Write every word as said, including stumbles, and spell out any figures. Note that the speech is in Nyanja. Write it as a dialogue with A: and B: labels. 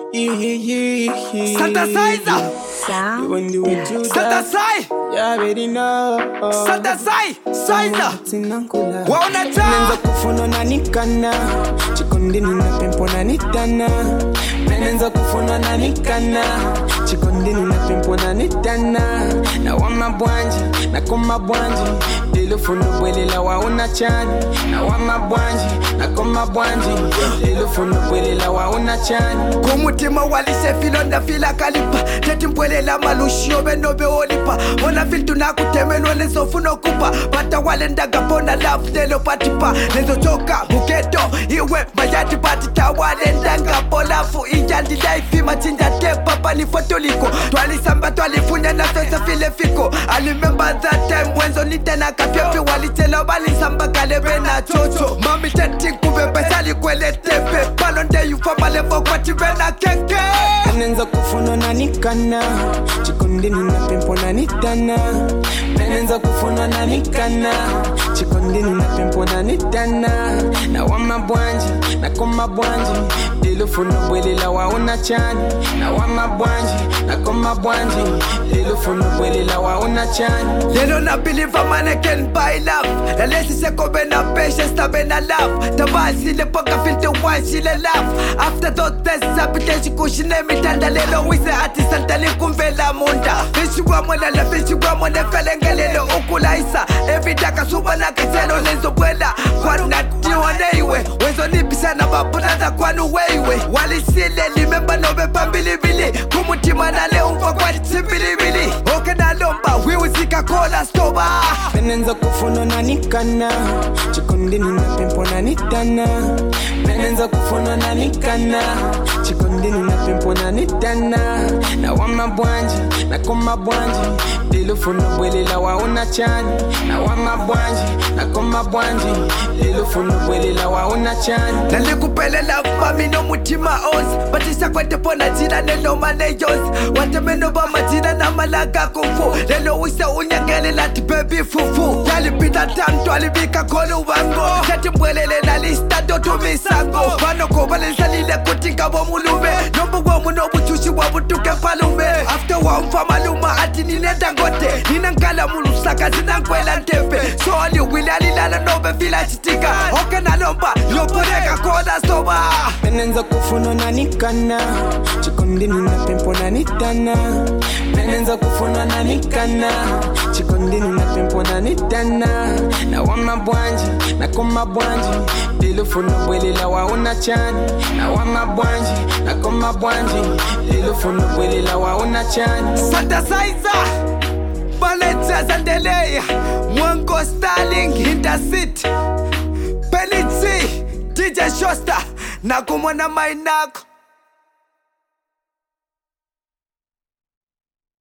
A: Yeah, yeah, yeah.
B: Santa Saiza.
A: You want to do
B: Santa
A: that?
B: Sai.
A: You already know.
B: Santa Sai. Saiza.
A: Tinankula.
B: Waona
A: Nenza
B: taa.
A: kufuno na nikana. Chikondi nina pempo na nitana. Nenza kufuno na nikana. Chikondi nina pempo na nitana. Na wama bwanji, na koma bwanji. Lelo funo bwele la waona chani. Na wama bwanji, na koma bwanji. Lelo funo bwele la waona chani.
B: Kumutima walise filo na fila kalipa. Teti mbwele la malushio benobe olipa. Ona fil tunakutemelo leso funo kupa. Pata wale ndaga pona love nelo patipa. Lezo choka buketo iwe mayati patita wale ndanga polafu. Injandi life machinja tepa pani fotoliko. Twali samba twali funya na sosa file fiko. I remember that time wenzo nitena kapyepi wali tela wali samba kalebe na chocho. Mami teti kubebe sali kwele tepe. Palonde yu famale fokwati vena keke.
A: Nenza kufuno na nikana. Chikondi nina pempo na nitana. Nenza kufuno na nikana. Chikondi nina pempo na nitana. Na wama bwanji, na koma bwanji. Lelo funo bwele la waona chani. Na wama bwanji, na koma bwanji. Lelo funo bwele la waona chani.
B: They don't not believe a man can buy love. The less is a cover na patience to be na love. The basi le poka feel the one she le laugh. After those tests application cushion me tanda lelo with the artist and tele kumvela munda. Fish wa mwana la fish wa mwana felengelelo okulaisa. Every daka suba na keselo lezo bwela. Kwa nati waneiwe. Wezo nipisa na babuna za kwanu weiwe. Wali sile limemba nobe pambilibili. Kumutima na leo mfa kwa tibilibili. Oke na lomba wiwi zika kola stoba.
A: Nenza kufuno na nikana. Chikondi nina pempo na nitana. Nenza kufuno na nikana. Chikondi nina pempo na nitana. Na wama bwanji, na koma bwanji. Lelo funo bwele la waona chani. Na wama bwanji, na koma bwanji. Lelo funo bwele la waona chani.
B: Nalikupelela mami no mutima os. Batisa kwete pona jina nelo manejos. Watemeno ba majina na malaga kufu. Lelo wise unyangele lati baby fufu. Yalipita tanto alibika kolu wango. Kati mbwelele na lista dotu misango. Wano kubale salile kutinga wa mulume. Nombu wa munobu chushi wa butuke palume. After wa mfa maluma ati nine dangote. Nina nkala mulu saka zina nkwela ntepe. So ali wili alilala nobe vila chitika. Oke na lomba yoporeka koda soba.
A: Nenza kufuno na nikana. Chikondi nina pempo na nitana. Nenza kufuno na nikana. Chikondi nina pempo na nitana. Na wama bwanji, na koma bwanji. Lelo funo bwele la waona chani. Na wama bwanji, na koma bwanji. Lelo funo bwele la waona chani.
B: Santa Saiza. Baleta Zandeleya. Mwango Starling in the city. Pelitzi. D J Shosta. Nakumwana mainako.